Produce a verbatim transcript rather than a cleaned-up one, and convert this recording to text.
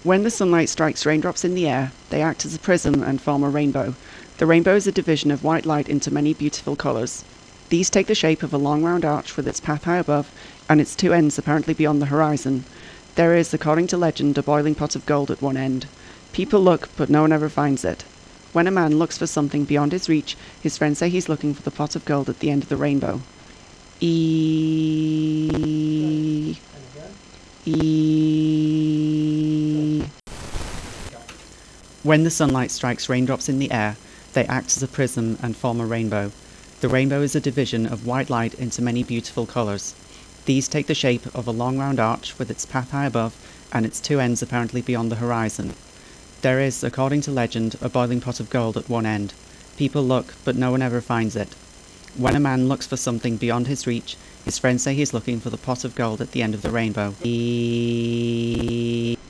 When the sunlight strikes raindrops in the air, they act as a prism and form a rainbow. The rainbow is a division of white light into many beautiful colours. These take the shape of a long round arch with its path high above and its two ends apparently beyond the horizon. There is, according to legend, a boiling pot of gold at one end. People look, but no one ever finds it. When a man looks for something beyond his reach, his friends say he's looking for the pot of gold at the end of the rainbow. E. E. When the sunlight strikes raindrops in the air, they act as a prism and form a rainbow. The rainbow is a division of white light into many beautiful colours. These take the shape of a long round arch with its path high above and its two ends apparently beyond the horizon. There is, according to legend, a boiling pot of gold at one end. People look, but no one ever finds it. When a man looks for something beyond his reach, his friends say he's looking for the pot of gold at the end of the rainbow. E